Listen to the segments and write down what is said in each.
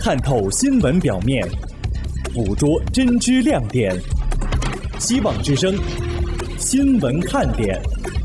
探透新闻表面，捕捉真知亮点。希望之声新闻看点。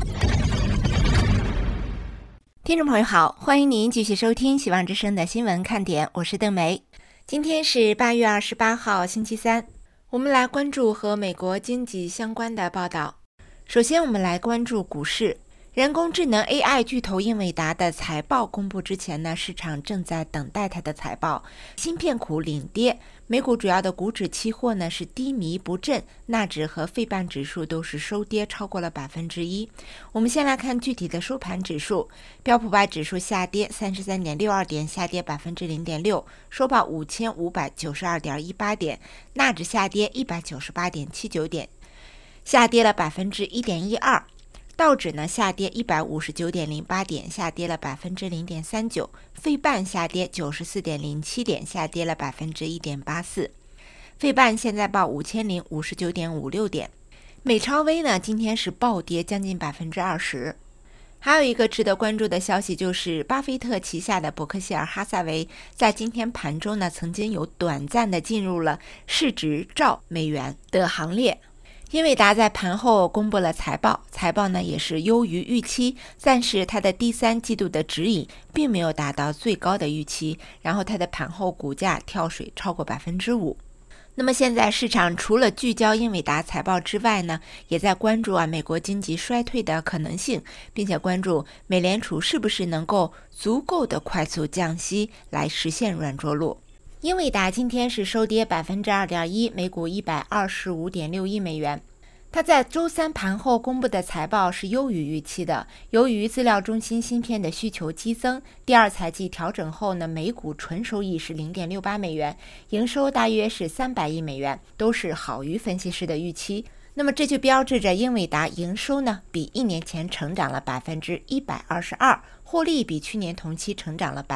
听众朋友好，欢迎您继续收听希望之声的新闻看点，我是邓梅。今天是8月28号星期三，我们来关注和美国经济相关的报道。首先我们来关注股市。人工智能 AI 巨头英伟达的财报公布之前呢，市场正在等待它的财报。芯片股领跌，美股主要的股指期货呢是低迷不振，纳指和费半指数都是收跌超过了1%。我们先来看具体的收盘指数，标普500指数下跌 33.62 点，下跌 0.6%， 收报 5592.18 点，纳指下跌 198.79 点，下跌了 1.12%。道指呢下跌 159.08 点，下跌了 0.39%， 费半下跌 94.07 点，下跌了 1.84%。费半现在报 5059.56 点。美超微呢今天是暴跌将近 20%。还有一个值得关注的消息，就是巴菲特旗下的伯克希尔哈撒韦在今天盘中呢曾经有短暂的进入了市值兆美元的行列。英伟达在盘后公布了财报呢也是优于预期，但是它的第三季度的指引并没有达到最高的预期，然后它的盘后股价跳水超过 5%。 那么现在市场除了聚焦英伟达财报之外呢，也在关注美国经济衰退的可能性，并且关注美联储是不是能够足够的快速降息来实现软着陆。英伟达今天是收跌 2.1%， 每股 125.6亿美元。它在周三盘后公布的财报是优于预期的，由于资料中心芯片的需求激增，第二财季调整后呢，每股纯收益是 0.68 美元，营收大约是300亿美元，都是好于分析师的预期。那么这就标志着英伟达营收呢比1年前成长了 122%， 获利比去年同期成长了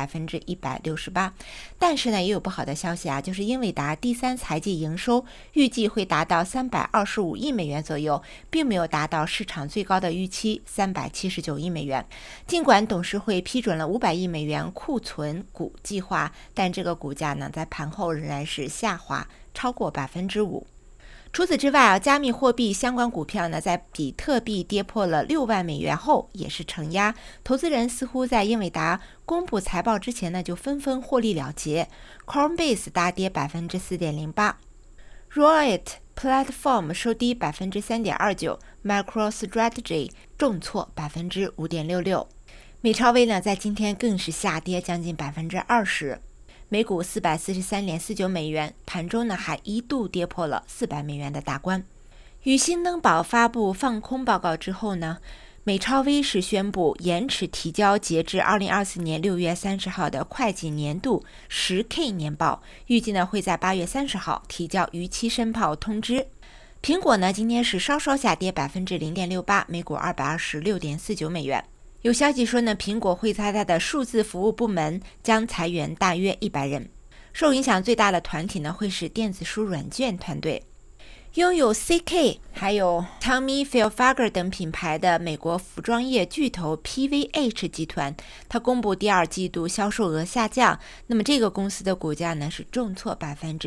168%。 但是呢也有不好的消息就是英伟达第三财季营收预计会达到325亿美元左右，并没有达到市场最高的预期379亿美元。尽管董事会批准了500亿美元库存股计划，但这个股价呢在盘后仍然是下滑超过 5%。除此之外加密货币相关股票呢，在比特币跌破了6万美元后也是承压，投资人似乎在英伟达公布财报之前呢就纷纷获利了结。 Coinbase 大跌 4.08%， Riot Platform 收低 3.29%， MicroStrategy 重挫 5.66%。 美超微呢在今天更是下跌将近 20%，每股 443.49 美元，盘中呢还一度跌破了400美元的大关。与兴登堡发布放空报告之后呢，美超微是宣布延迟提交截至2024年6月30号的会计年度 10K 年报，预计呢会在8月30号提交逾期申报通知。苹果呢今天是稍稍下跌 0.68%， 每股 226.49 美元。有消息说呢，苹果会在它的数字服务部门将裁员大约100人，受影响最大的团体呢会是电子书软件团队。拥有 CK 还有 Tommy Hilfiger 等品牌的美国服装业巨头 PVH 集团，它公布第二季度销售额下降，那么这个公司的股价呢是重挫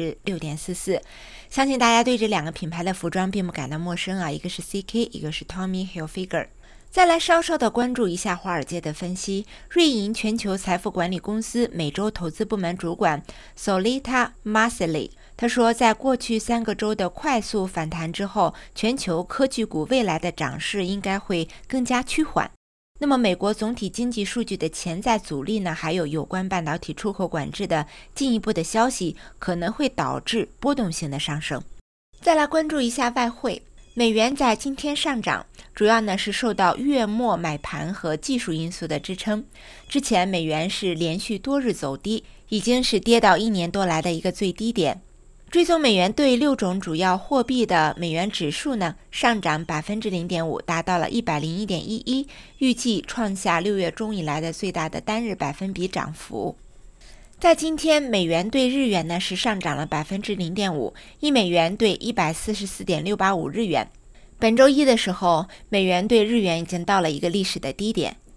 6.44%。 相信大家对这两个品牌的服装并不感到陌生一个是 CK， 一个是 Tommy Hilfiger。再来稍稍的关注一下华尔街的分析。瑞银全球财富管理公司美洲投资部门主管 Solita Marsili 他说，在过去3个周的快速反弹之后，全球科技股未来的涨势应该会更加趋缓。那么美国总体经济数据的潜在阻力呢，还有有关半导体出口管制的进一步的消息，可能会导致波动性的上升。再来关注一下外汇。美元在今天上涨，主要呢是受到月末买盘和技术因素的支撑。之前美元是连续多日走低，已经是跌到1年多来的一个最低点。追踪美元对6种主要货币的美元指数呢，上涨 0.5%， 达到了 101.11， 预计创下6月中以来的最大的单日百分比涨幅。在今天，美元对日元呢是上涨了 0.5%， 1美元对 144.685 日元。本周一的时候，美元对日元已经到了一个历史的低点。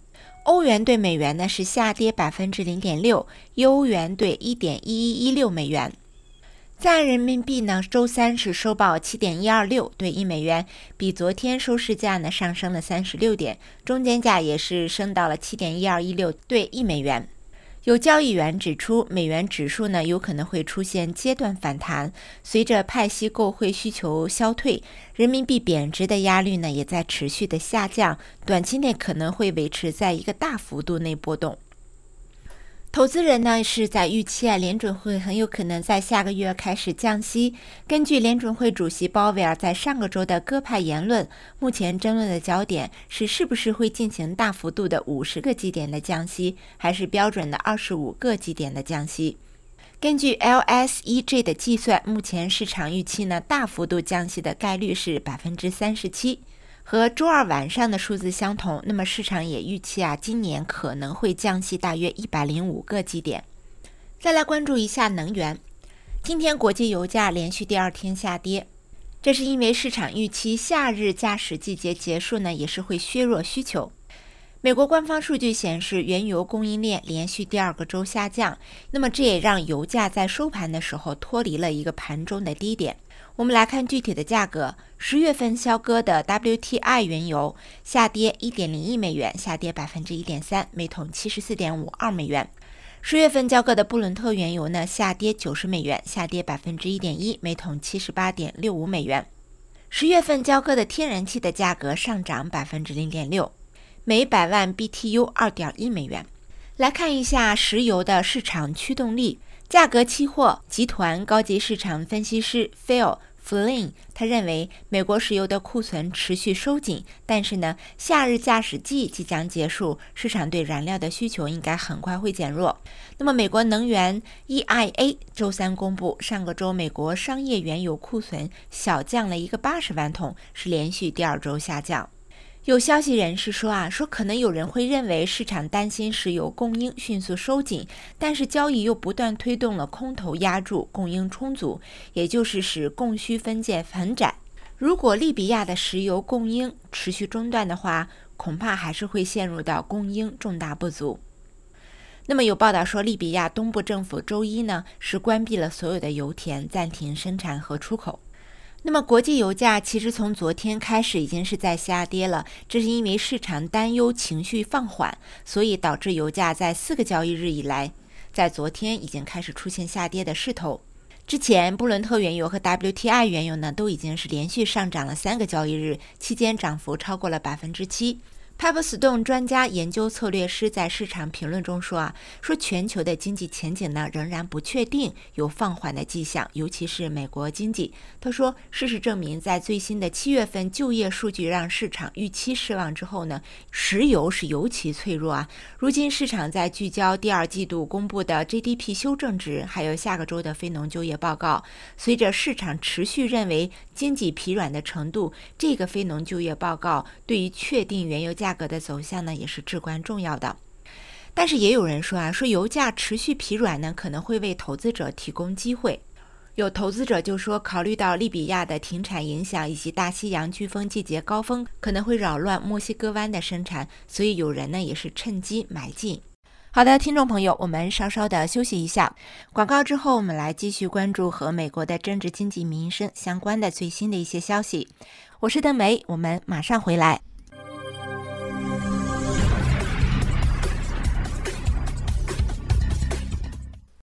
欧元对美元呢是下跌 0.6%， 欧元对 1.1116 美元。在人民币呢，周三是收报 7.126 对1美元，比昨天收市价呢上升了36点，中间价也是升到了 7.1216 对1美元。有交易员指出，美元指数呢有可能会出现阶段反弹，随着派息购汇需求消退，人民币贬值的压力呢也在持续的下降，短期内可能会维持在一个大幅度内波动。投资人呢是在预期联准会很有可能在下个月开始降息。根据联准会主席鲍威尔在上个周的鸽派言论，目前争论的焦点是不是会进行大幅度的50个基点的降息，还是标准的25个基点的降息。根据 LSEG 的计算，目前市场预期呢大幅度降息的概率是 37%。和周二晚上的数字相同，那么市场也预期今年可能会降息大约105个基点。再来关注一下能源，今天国际油价连续第二天下跌，这是因为市场预期夏日驾驶季节结束呢，也是会削弱需求。美国官方数据显示，原油供应链连续第二个周下降，那么这也让油价在收盘的时候脱离了一个盘中的低点。我们来看具体的价格，10月份交割的 WTI 原油下跌 1.01 美元，下跌 1.3%， 每桶 74.52 美元。10月份交割的布伦特原油呢，下跌90美元，下跌 1.1%， 每桶 78.65 美元。10月份交割的天然气的价格上涨 0.6%， 每100万 BTU 2.1 美元。来看一下石油的市场驱动力。价格期货集团高级市场分析师 Phil Flynn 他认为，美国石油的库存持续收紧，但是呢，夏日驾驶季即将结束，市场对燃料的需求应该很快会减弱。那么美国能源 EIA 周三公布，上个周美国商业原油库存小降了一个80万桶，是连续第二周下降。有消息人士说可能有人会认为市场担心石油供应迅速收紧，但是交易又不断推动了空头压住，供应充足，也就是使供需分界很窄。如果利比亚的石油供应持续中断的话，恐怕还是会陷入到供应重大不足。那么有报道说，利比亚东部政府周一呢是关闭了所有的油田，暂停生产和出口。那么国际油价其实从昨天开始已经是在下跌了，这是因为市场担忧情绪放缓，所以导致油价在4个交易日以来，在昨天已经开始出现下跌的势头。之前布伦特原油和 WTI 原油呢都已经是连续上涨了3个交易日，期间涨幅超过了 7%。帕普斯顿专家研究策略师在市场评论中说全球的经济前景呢仍然不确定，有放缓的迹象，尤其是美国经济。他说，事实证明，在最新的7月份就业数据让市场预期失望之后呢，石油是尤其脆弱如今市场在聚焦第二季度公布的 GDP 修正值，还有下个周的非农就业报告。随着市场持续认为经济疲软的程度，这个非农就业报告对于确定原油价格的走向呢也是至关重要的。但是也有人说油价持续疲软呢可能会为投资者提供机会。有投资者就说，考虑到利比亚的停产影响以及大西洋飓风季节高峰可能会扰乱墨西哥湾的生产，所以有人呢也是趁机买进。好的，听众朋友，我们稍稍的休息一下，广告之后我们来继续关注和美国的政治经济民生相关的最新的一些消息。我是邓梅，我们马上回来。